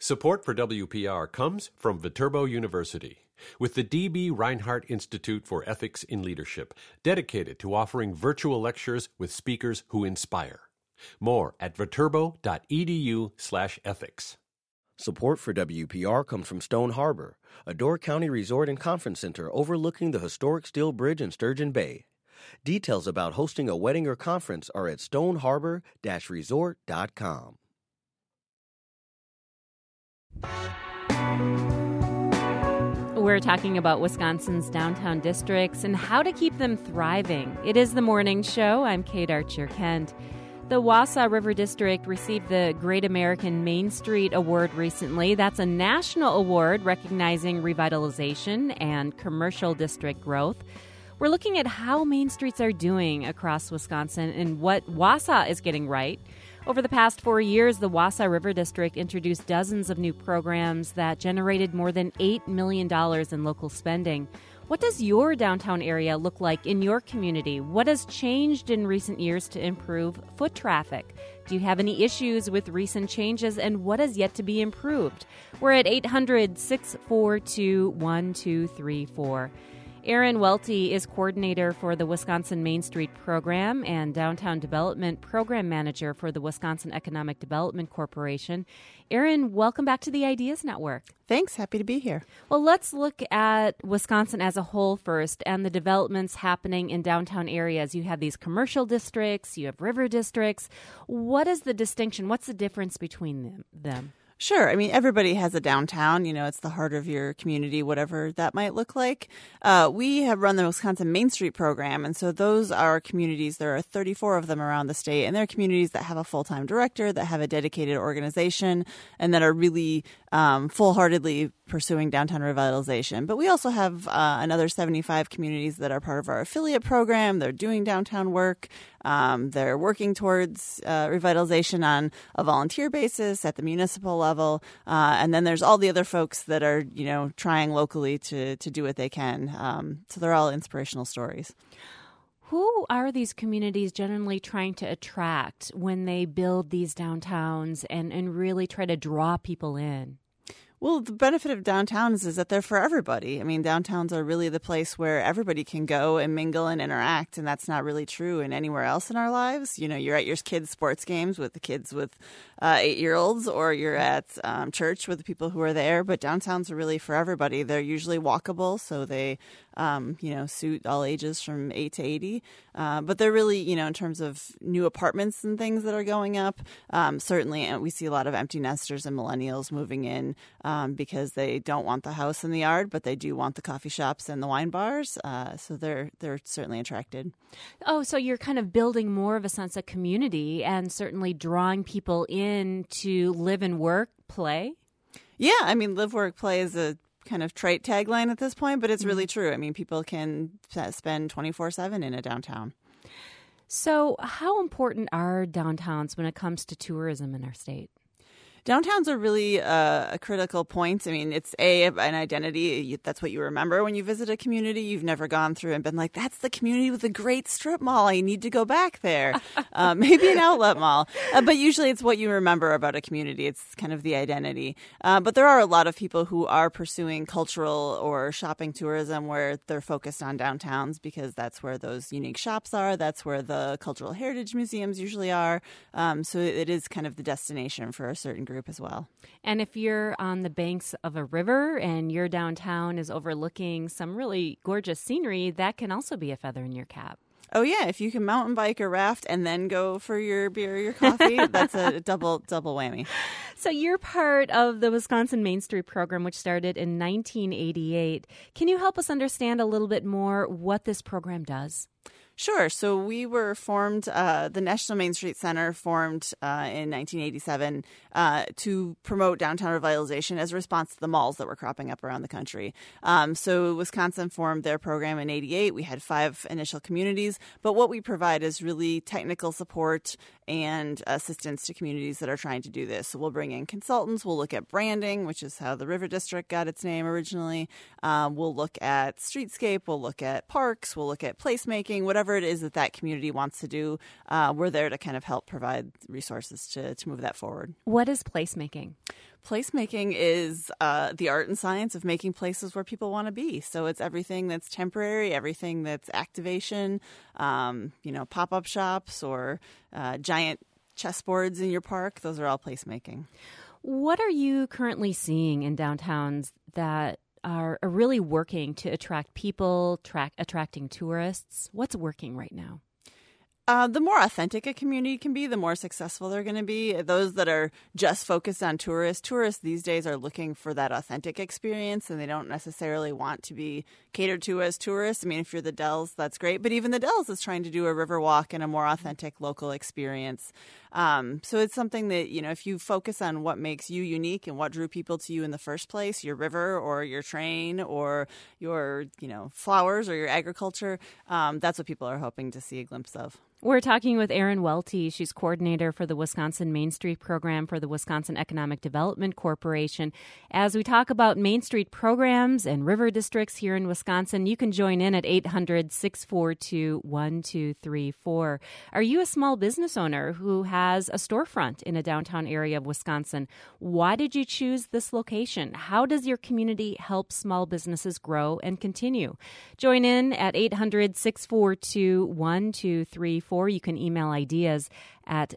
Support for WPR comes from Viterbo University, with the D.B. Reinhardt Institute for Ethics in Leadership, dedicated to offering virtual lectures with speakers who inspire. More at viterbo.edu/ethics. Support for WPR comes from Stone Harbor, a Door County resort and conference center overlooking the historic steel bridge in Sturgeon Bay. Details about hosting a wedding or conference are at stoneharbor-resort.com. We're talking about Wisconsin's downtown districts and how to keep them thriving. It is the morning show. I'm Kate Archer-Kent. The Wausau River District received the Great American Main Street Award recently. That's a national award recognizing revitalization and commercial district growth. We're looking at how main streets are doing across Wisconsin and what Wausau is getting right. Over the past 4 years, the Wausau River District introduced dozens of new programs that generated more than $8 million in local spending. What does your downtown area look like in your community? What has changed in recent years to improve foot traffic? Do you have any issues with recent changes, and what has yet to be improved? We're at 800-642-1234. Aaron Welty is coordinator for the Wisconsin Main Street Program and Downtown Development Program Manager for the Wisconsin Economic Development Corporation. Aaron, welcome back to the Ideas Network. Thanks. Happy to be here. Well, let's look at Wisconsin as a whole first and the developments happening in downtown areas. You have these commercial districts, you have river districts. What is the distinction? What's the difference between them? Sure. I mean, everybody has a downtown. You know, it's the heart of your community, whatever that might look like. We have run the Wisconsin Main Street Program, and so those are communities. There are 34 of them around the state, and they're communities that have a full-time director, that have a dedicated organization, and that are really full-heartedly pursuing downtown revitalization. But we also have another 75 communities that are part of our affiliate program. They're doing downtown work. They're working towards revitalization on a volunteer basis at the municipal level. And then there's all the other folks that are, trying locally to do what they can. So they're all inspirational stories. Who are these communities generally trying to attract when they build these downtowns and really try to draw people in? Well, the benefit of downtowns is that they're for everybody. I mean, downtowns are really the place where everybody can go and mingle and interact, and that's not really true in anywhere else in our lives. You know, you're at your kids' sports games with the kids with 8-year-olds, or you're at church with the people who are there, but downtowns are really for everybody. They're usually walkable, so they suit all ages from 8 to 80. But they're really, in terms of new apartments and things that are going up, certainly we see a lot of empty nesters and millennials moving in because they don't want the house in the yard, but they do want the coffee shops and the wine bars. So they're certainly attracted. Oh, so you're kind of building more of a sense of community and certainly drawing people in to live and work, play? Yeah, I mean, live, work, play is a kind of trite tagline at this point, but it's really true. I mean, people can spend 24/7 in a downtown. So how important are downtowns when it comes to tourism in our state? Downtowns are really a critical point. I mean, it's an identity. That's what you remember when you visit a community. You've never gone through and been like, that's the community with a great strip mall. I need to go back there. Maybe an outlet mall. But usually it's what you remember about a community. It's kind of the identity. But there are a lot of people who are pursuing cultural or shopping tourism where they're focused on downtowns because that's where those unique shops are. That's where the cultural heritage museums usually are. So it is kind of the destination for a certain group as well. And if you're on the banks of a river and your downtown is overlooking some really gorgeous scenery, that can also be a feather in your cap. Oh, yeah. If you can mountain bike or raft and then go for your beer or your coffee, that's a double whammy. So you're part of the Wisconsin Main Street Program, which started in 1988. Can you help us understand a little bit more what this program does? Sure. So we were formed, the National Main Street Center formed in 1987 to promote downtown revitalization as a response to the malls that were cropping up around the country. So Wisconsin formed their program in 88. We had 5 initial communities, but what we provide is really technical support and assistance to communities that are trying to do this. So we'll bring in consultants. We'll look at branding, which is how the River District got its name originally. We'll look at streetscape. We'll look at parks. We'll look at placemaking, whatever whatever it is that community wants to do, we're there to kind of help provide resources to move that forward. What is placemaking? Placemaking is the art and science of making places where people want to be. So it's everything that's temporary, everything that's activation, pop-up shops or giant chessboards in your park. Those are all placemaking. What are you currently seeing in downtowns that are really working to attract people, attracting tourists? What's working right now? The more authentic a community can be, the more successful they're going to be. Those that are just focused on tourists these days are looking for that authentic experience, and they don't necessarily want to be catered to as tourists. I mean, if you're the Dells, that's great. But even the Dells is trying to do a river walk and a more authentic local experience. So it's something that, if you focus on what makes you unique and what drew people to you in the first place, your river or your train or your, flowers or your agriculture, that's what people are hoping to see a glimpse of. We're talking with Erin Welty. She's coordinator for the Wisconsin Main Street program for the Wisconsin Economic Development Corporation. As we talk about Main Street programs and river districts here in Wisconsin, you can join in at 800-642-1234. Are you a small business owner who has a storefront in a downtown area of Wisconsin? Why did you choose this location? How does your community help small businesses grow and continue? Join in at 800-642-1234. You can email ideas at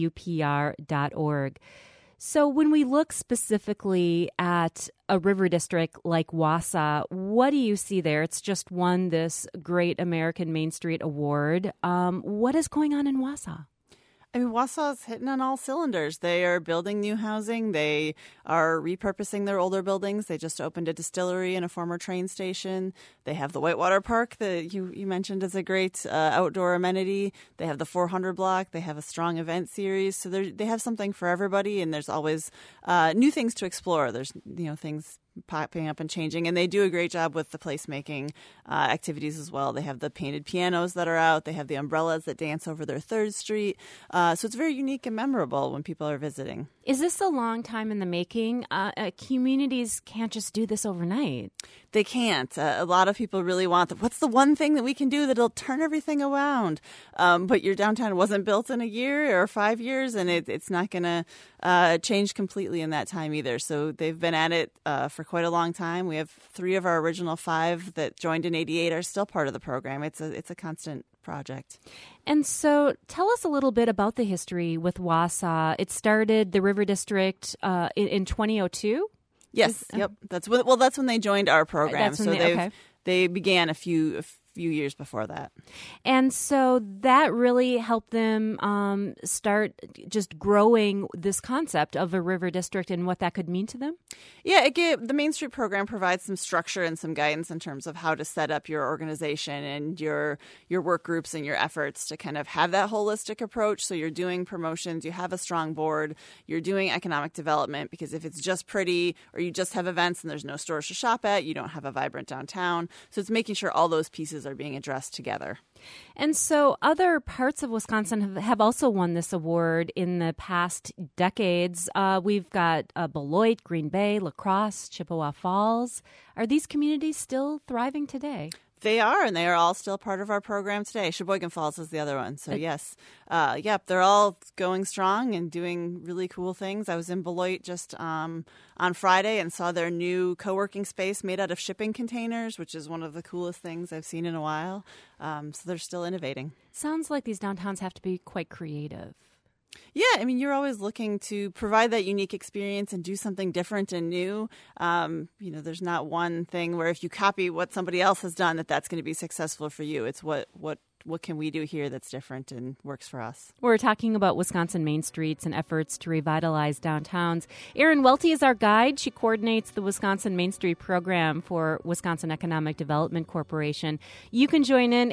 WPR.org. So when we look specifically at a river district like Wausau, what do you see there? It's just won this Great American Main Street Award. What is going on in Wausau? I mean, Wausau's hitting on all cylinders. They are building new housing. They are repurposing their older buildings. They just opened a distillery and a former train station. They have the Whitewater Park that you mentioned as a great outdoor amenity. They have the 400 block. They have a strong event series. So they have something for everybody, and there's always new things to explore. There's, things popping up and changing, and they do a great job with the placemaking activities as well. They have the painted pianos that are out. They have the umbrellas that dance over their 3rd Street. So it's very unique and memorable when people are visiting. Is this a long time in the making? Communities can't just do this overnight. They can't. A lot of people really want what's the one thing that we can do that'll turn everything around? But your downtown wasn't built in a year or 5 years, and it's not going to change completely in that time either. So they've been at it for quite a long time. We have 3 of our original 5 that joined in '88 are still part of the program. It's a constant project. And so tell us a little bit about the history with Wausau. It started the River District in 2002? Yes. Yep. That's when they joined our program. They began a few years before that. And so that really helped them start just growing this concept of a river district and what that could mean to them? Yeah, the Main Street program provides some structure and some guidance in terms of how to set up your organization and your work groups and your efforts to kind of have that holistic approach. So you're doing promotions, you have a strong board, you're doing economic development, because if it's just pretty or you just have events and there's no stores to shop at, you don't have a vibrant downtown. So it's making sure all those pieces are being addressed together. And so other parts of Wisconsin have also won this award in the past decades. We've got Beloit, Green Bay, La Crosse, Chippewa Falls. Are these communities still thriving today? They are, and they are all still part of our program today. Sheboygan Falls is the other one. So, yes. They're all going strong and doing really cool things. I was in Beloit just on Friday and saw their new co-working space made out of shipping containers, which is one of the coolest things I've seen in a while. So they're still innovating. Sounds like these downtowns have to be quite creative. Yeah, I mean, you're always looking to provide that unique experience and do something different and new. There's not one thing where if you copy what somebody else has done, that's going to be successful for you. It's what can we do here that's different and works for us. We're talking about Wisconsin main streets and efforts to revitalize downtowns. Erin Welty is our guide. She coordinates the Wisconsin Main Street program for Wisconsin Economic Development Corporation. You can join in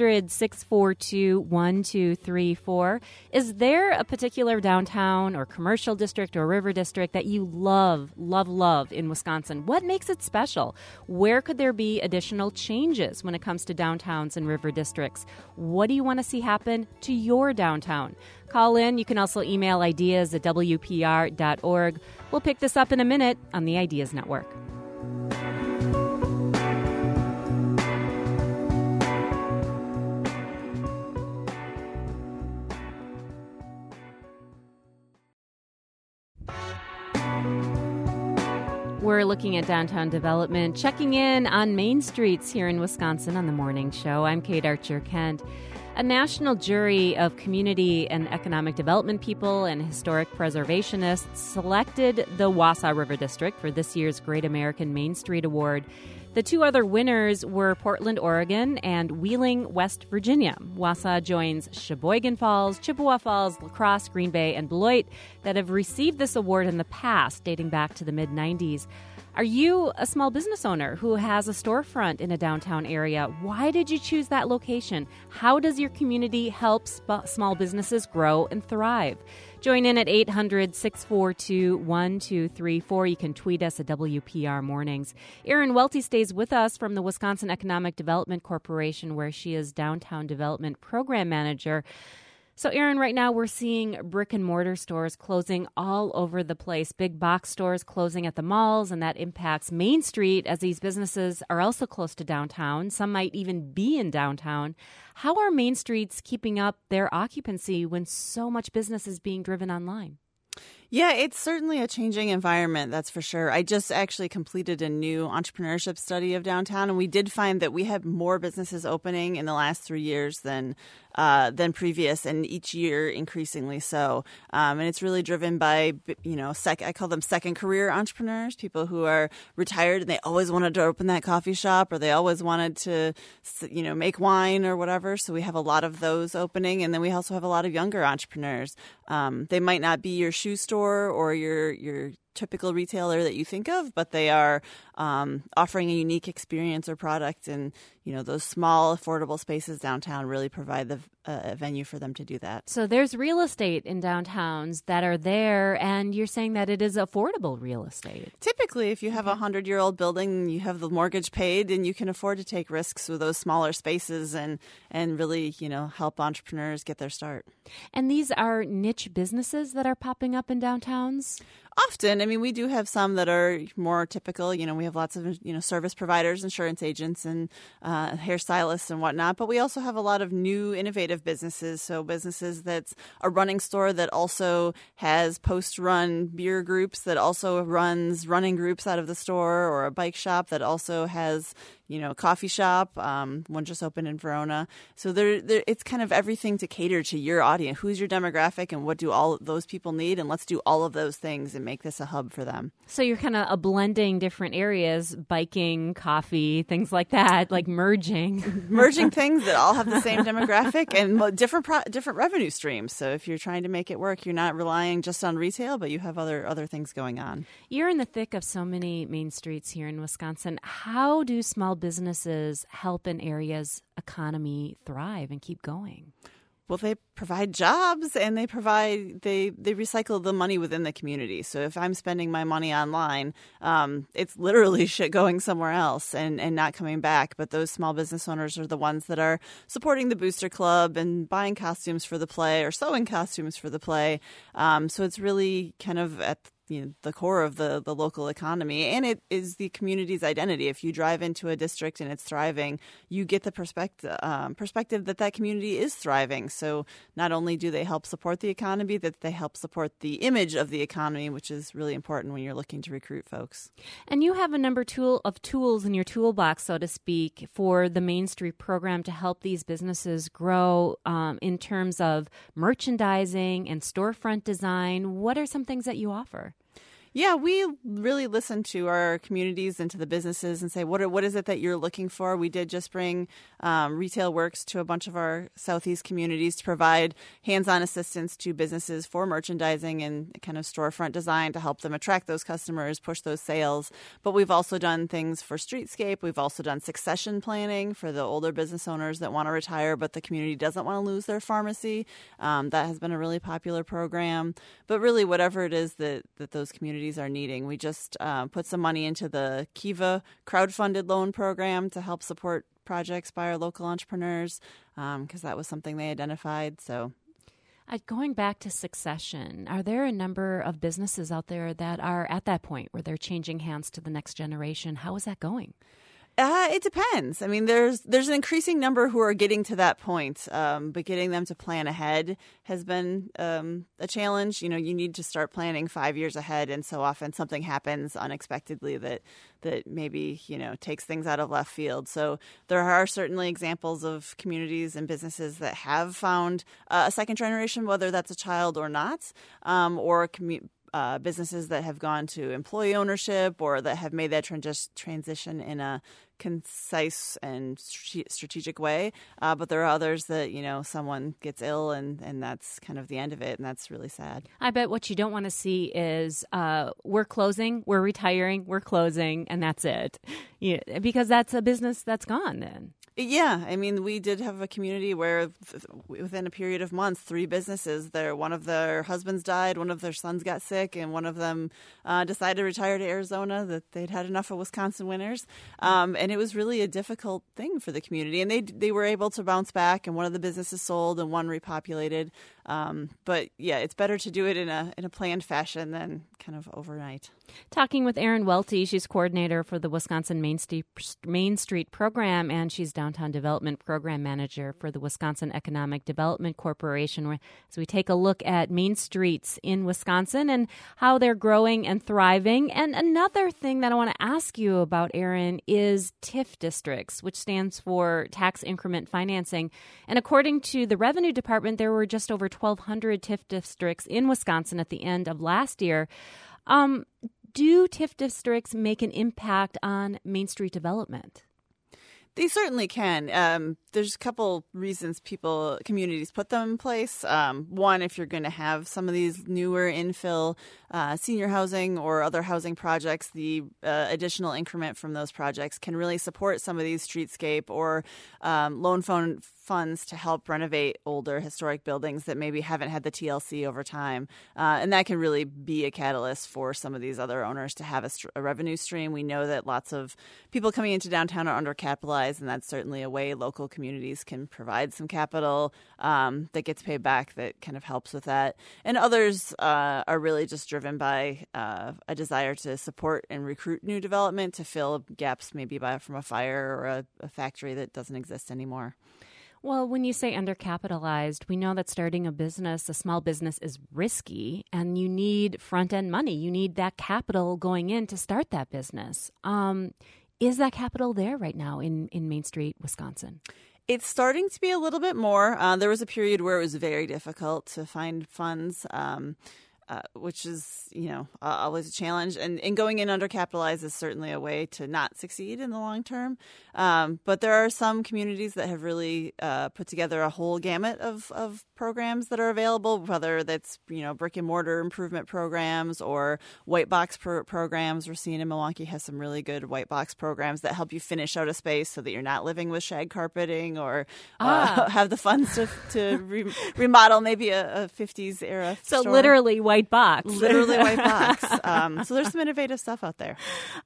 800-642-1234. Is there a particular downtown or commercial district or river district that you love in Wisconsin? What makes it special? Where could there be additional changes when it comes to downtowns and river districts? What do you want to see happen to your downtown? Call in. You can also email ideas at WPR.org. We'll pick this up in a minute on the Ideas Network. We're looking at downtown development, checking in on main streets here in Wisconsin on the morning show. I'm Kate Archer Kent. A national jury of community and economic development people and historic preservationists selected the Wausau River District for this year's Great American Main Street Award. The two other winners were Portland, Oregon, and Wheeling, West Virginia. Wausau joins Sheboygan Falls, Chippewa Falls, La Crosse, Green Bay, and Beloit that have received this award in the past, dating back to the mid-'90s. Are you a small business owner who has a storefront in a downtown area? Why did you choose that location? How does your community help small businesses grow and thrive? Join in at 800-642-1234. You can tweet us at WPR Mornings. Erin Welty stays with us from the Wisconsin Economic Development Corporation, where she is Downtown Development Program Manager. So, Erin, right now we're seeing brick and mortar stores closing all over the place, big box stores closing at the malls, and that impacts Main Street as these businesses are also close to downtown. Some might even be in downtown. How are Main Streets keeping up their occupancy when so much business is being driven online? Yeah, it's certainly a changing environment, that's for sure. I just actually completed a new entrepreneurship study of downtown, and we did find that we have more businesses opening in the last 3 years than previous, and each year increasingly so. And it's really driven by, I call them second career entrepreneurs, people who are retired and they always wanted to open that coffee shop, or they always wanted to, make wine or whatever. So we have a lot of those opening, and then we also have a lot of younger entrepreneurs. They might not be your shoe store or your typical retailer that you think of, but they are offering a unique experience or product, and those small affordable spaces downtown really provide a venue for them to do that. So there's real estate in downtowns that are there, and you're saying that it is affordable real estate. Typically, if you have a 100-year-old building, you have the mortgage paid, and you can afford to take risks with those smaller spaces and really help entrepreneurs get their start. And these are niche businesses that are popping up in downtowns? Often. I mean, we do have some that are more typical. We have lots of, service providers, insurance agents, and hairstylists and whatnot. But we also have a lot of new innovative businesses. So businesses that's a running store that also has post-run beer groups, that also runs running groups out of the store, or a bike shop that also has, coffee shop. One just opened in Verona. So it's kind of everything to cater to your audience. Who's your demographic, and what do all of those people need? And let's do all of those things and make this a hub for them. So you're kind of blending different areas, biking, coffee, things like that, like merging things that all have the same demographic and different revenue streams. So if you're trying to make it work, you're not relying just on retail, but you have other things going on. You're in the thick of so many main streets here in Wisconsin. How do small businesses help an area's economy thrive and keep going? Well, they provide jobs, and they recycle the money within the community. So if I'm spending my money online, it's literally shit going somewhere else and not coming back. But those small business owners are the ones that are supporting the Booster Club and buying costumes for the play or sewing costumes for the play. So it's really kind of at the core of the local economy, and it is the community's identity. If you drive into a district and it's thriving, you get the perspective that community is thriving. So not only do they help support the economy, that they help support the image of the economy, which is really important when you're looking to recruit folks. And you have a number of tools in your toolbox, so to speak, for the Main Street program to help these businesses grow in terms of merchandising and storefront design. What are some things that you offer? Yeah, we really listen to our communities and to the businesses and say, what is it that you're looking for? We did just bring Retail Works to a bunch of our Southeast communities to provide hands-on assistance to businesses for merchandising and kind of storefront design to help them attract those customers, push those sales. But we've also done things for streetscape. We've also done succession planning for the older business owners that want to retire, but the community doesn't want to lose their pharmacy. That has been a really popular program. But really, whatever it is that those communities are needing. We just put some money into the Kiva crowdfunded loan program to help support projects by our local entrepreneurs because that was something they identified. So, going back to succession, are there a number of businesses out there that are at that point where they're changing hands to the next generation? How is that going? It depends. I mean, there's an increasing number who are getting to that point, but getting them to plan ahead has been a challenge. You need to start planning 5 years ahead, and so often something happens unexpectedly that maybe takes things out of left field. So there are certainly examples of communities and businesses that have found a second generation, whether that's a child or not, or businesses that have gone to employee ownership or that have made that transition in a concise and strategic way. But there are others that, someone gets ill and that's kind of the end of it. And that's really sad. I bet what you don't want to see is we're closing, we're retiring, we're closing, and that's it. Because that's a business that's gone then. Yeah, I mean, we did have a community where within a period of months, 3 businesses there, one of their husbands died, one of their sons got sick, and one of them decided to retire to Arizona, that they'd had enough of Wisconsin winters. And it was really a difficult thing for the community. And they were able to bounce back, and one of the businesses sold and one repopulated. But yeah, it's better to do it in a planned fashion than kind of overnight. Talking with Erin Welty, she's coordinator for the Wisconsin Main Street Program, and she's Downtown Development Program Manager for the Wisconsin Economic Development Corporation. As we take a look at main streets in Wisconsin and how they're growing and thriving. And another thing that I want to ask you about, Erin, is TIF districts, which stands for Tax Increment Financing. And according to the Revenue Department, there were just over 1,200 TIF districts in Wisconsin at the end of last year. Do TIF districts make an impact on Main Street development? They certainly can. There's a couple reasons communities put them in place. One, if you're going to have some of these newer infill senior housing or other housing projects, the additional increment from those projects can really support some of these streetscape or loan funds to help renovate older historic buildings that maybe haven't had the TLC over time. And that can really be a catalyst for some of these other owners to have a revenue stream. We know that lots of people coming into downtown are undercapitalized, and that's certainly a way local communities can provide some capital that gets paid back that kind of helps with that. And others are really just driven by a desire to support and recruit new development to fill gaps maybe from a fire or a factory that doesn't exist anymore. Well, when you say undercapitalized, we know that starting a small business is risky, and you need front-end money. You need that capital going in to start that business. Is that capital there right now in Main Street, Wisconsin? It's starting to be a little bit more. There was a period where it was very difficult to find funds, which is, always a challenge. And going in undercapitalized is certainly a way to not succeed in the long term. But there are some communities that have really put together a whole gamut of programs that are available, whether that's, brick and mortar improvement programs or white box programs. We're seeing in Milwaukee has some really good white box programs that help you finish out a space so that you're not living with shag carpeting or have the funds to remodel maybe a 50s era So store. literally white box. Literally white box. So there's some innovative stuff out there.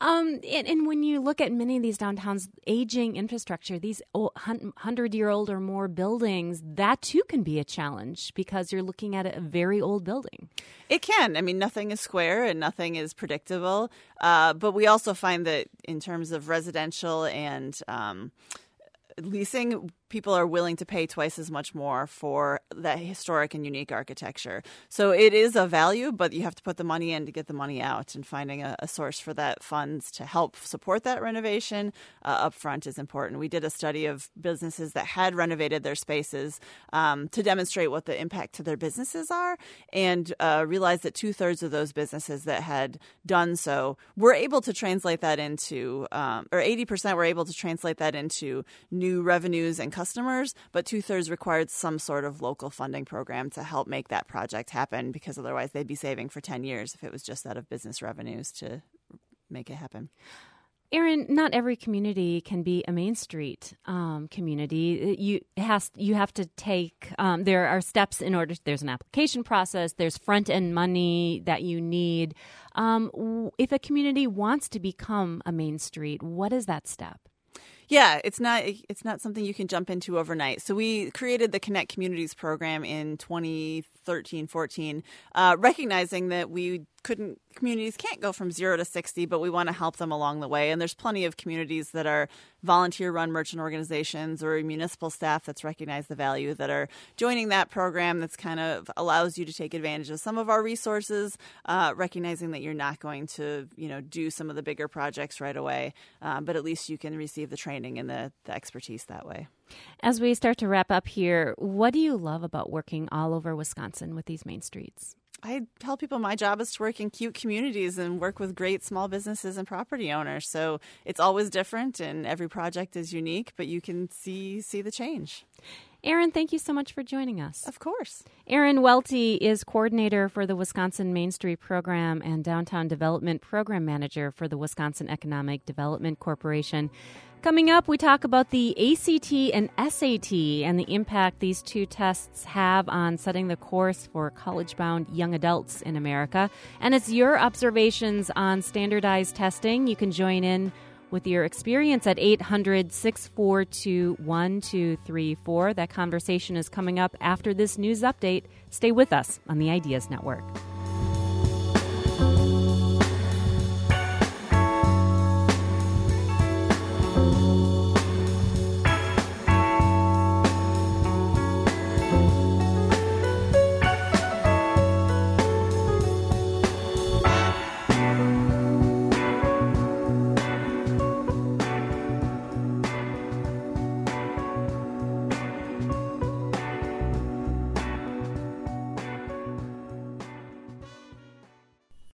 And when you look at many of these downtowns, aging infrastructure, these 100-year-old or more buildings, that too can be a challenge because you're looking at a very old building. It can. I mean, nothing is square and nothing is predictable. But we also find that in terms of residential and leasing, people are willing to pay twice as much more for that historic and unique architecture. So it is a value, but you have to put the money in to get the money out, and finding a source for that funds to help support that renovation up front is important. We did a study of businesses that had renovated their spaces to demonstrate what the impact to their businesses are, and realized that 2/3 of those businesses that had done so were able to translate that into, or 80% were able to translate that into new revenues and customers, but 2/3 required some sort of local funding program to help make that project happen, because otherwise they'd be saving for 10 years if it was just out of business revenues to make it happen. Erin, not every community can be a Main Street community. You have to take, there are steps in order, there's an application process, there's front-end money that you need. If a community wants to become a Main Street, what is that step? Yeah, it's not something you can jump into overnight. So we created the Connect Communities program in 2013. 13, 14, recognizing that communities can't go from 0 to 60, but we want to help them along the way. And there's plenty of communities that are volunteer-run merchant organizations or municipal staff that's recognized the value that are joining that program that's kind of allows you to take advantage of some of our resources, recognizing that you're not going to, do some of the bigger projects right away, but at least you can receive the training and the expertise that way. As we start to wrap up here, what do you love about working all over Wisconsin with these Main Streets? I tell people my job is to work in cute communities and work with great small businesses and property owners. So it's always different and every project is unique, but you can see the change. Erin, thank you so much for joining us. Of course. Erin Welty is coordinator for the Wisconsin Main Street Program and Downtown Development Program Manager for the Wisconsin Economic Development Corporation. Coming up, we talk about the ACT and SAT and the impact these two tests have on setting the course for college-bound young adults in America. And it's your observations on standardized testing. You can join in with your experience at 800-642-1234. That conversation is coming up after this news update. Stay with us on the Ideas Network.